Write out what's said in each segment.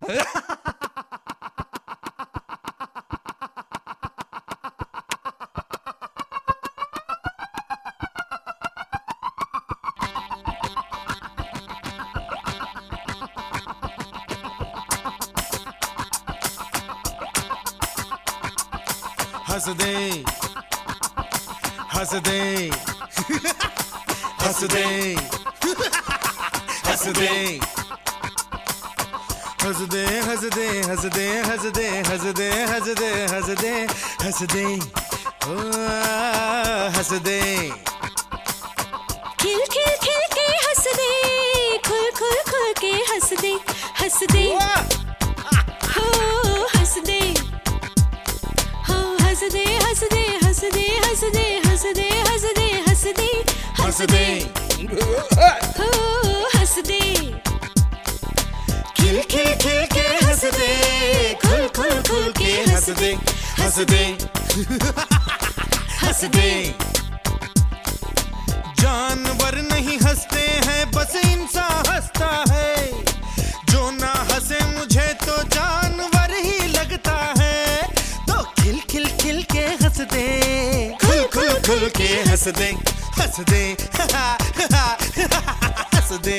हंस दे हंस दे हंस दे हंस दे हंस दे हंस दे हंस दे हंस दे हंस दे हंस दे हंस दे हंस दे ओ हंस दे खिल खिल खिल के हंस दे खुल खुल खुल के हंस दे हंस दे हो हंस दे हो हंस दे हंस दे हंस दे हंस दे हंस दे हंस दे हंस दे हंस दे हो हंस दे खिल खिल खिल के हंस दे खुल खुल खुल के हंस दे हंस दे हंस दे जानवर नहीं हंसते हैं बस इंसान हंसता है जो ना हंसे मुझे तो जानवर ही लगता है तो खिल खिल खिल के हंस दे खुल खुल खुल के हंस दे हंस दे हंस दे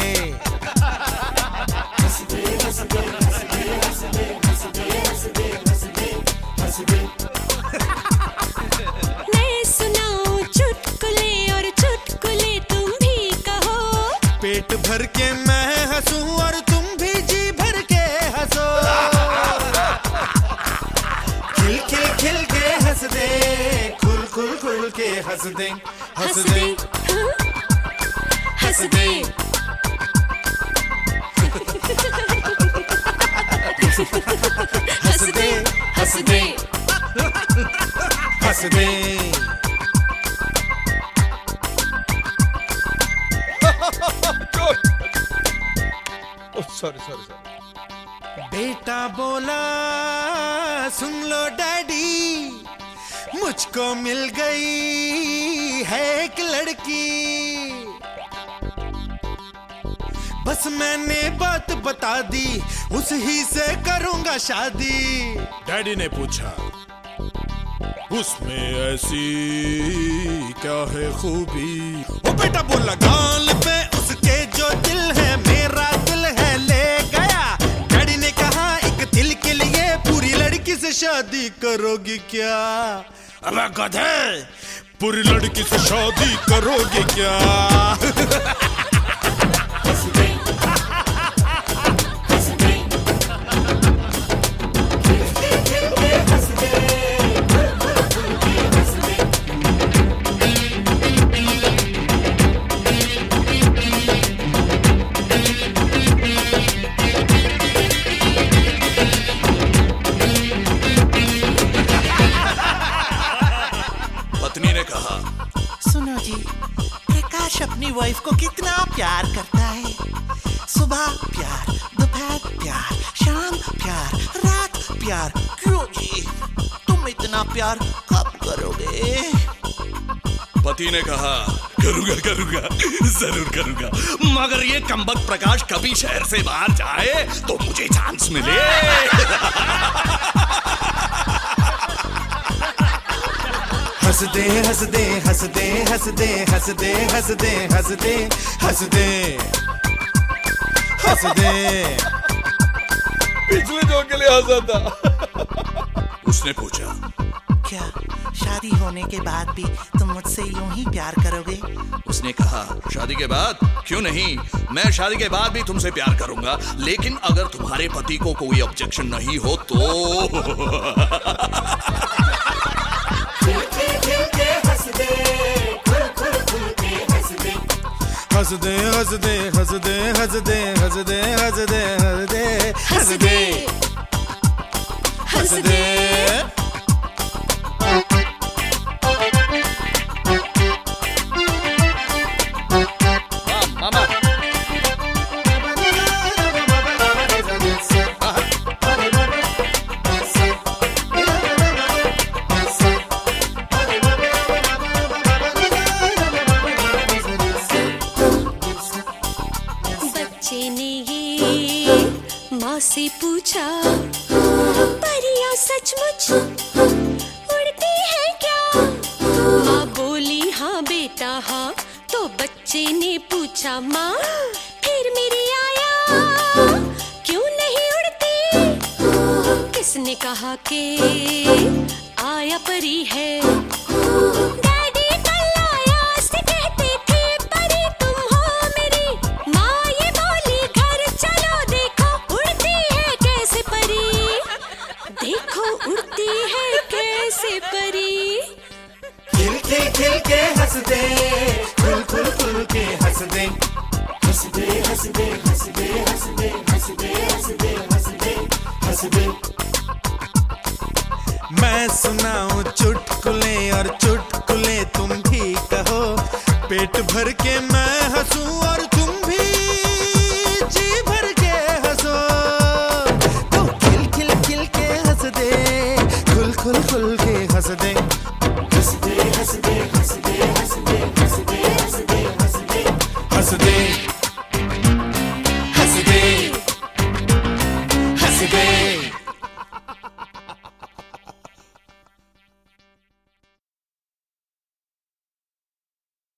मैं सुनाऊं चुटकुले और चुटकुले तुम भी कहो पेट भर के मैं हंसूं और तुम भी जी भर के हंसो खिल खिल खिल के हंस दे खुल खुल खुल के हंस दे हंस दे हंस दे हंस दे हंस दे हंस दे सॉरी बेटा बोला सुन लो डैडी मुझको मिल गई है एक लड़की बस मैंने बात बता दी उस ही से करूंगा शादी। डैडी ने पूछा उसमें ऐसी क्या है खूबी? वो बेटा बोला गाल पे उसके जो दिल है मेरा दिल है ले गया। डैडी ने कहा एक दिल के लिए पूरी लड़की से शादी करोगी क्या? अबे गधे, पूरी लड़की से शादी करोगे क्या? पत्नी ने कहा, सुनो जी, प्रकाश अपनी वाइफ को कितना प्यार करता है। सुबह प्यार, दोपहर प्यार, शाम प्यार, रात प्यार। क्यों जी, तुम इतना प्यार कब करोगे? पति ने कहा, करूंगा करूंगा, जरूर करूंगा, मगर ये कमबख्त प्रकाश कभी शहर से बाहर जाए तो मुझे चांस मिले। हंस दे हंस दे हंस दे हंस दे हंस दे हंस दे हंस दे हंस दे हंस दे। पिछले जोक के लिए हंसा था। उसने पूछा, क्या शादी होने के बाद भी तुम मुझसे यूं ही प्यार करोगे? उसने कहा, शादी के बाद? क्यों नहीं, मैं शादी के बाद भी तुमसे प्यार करूंगा, लेकिन अगर तुम्हारे पति को कोई ऑब्जेक्शन नहीं हो तो। हंस दे हंस दे हंस दे हंस दे हंस दे हंस दे हंस दे हंस दे। मामा बच्चे ने ये माँ से पूछा, परियां सचमुच उड़ती है क्या? माँ बोली हाँ बेटा हाँ। तो बच्चे ने पूछा, माँ फिर मेरी आया क्यों नहीं उड़ती? किसने कहा कि आया परी है। डैडी कल आया से कहते थे परी तुम हो मेरी। माँ ये बोली घर चलो देखो उड़ती है कैसे परी। देखो उड़ती है कैसे परी। खिल के हंस दे, खुल के हंस दे, हंस दे हंस दे हंस दे हंस दे हंस दे हंस दे हंस दे हंस दे। मैं सुनाऊं चुटकुले और चुटकुले तुम भी कहो, पेट भर के मैं हंसूं और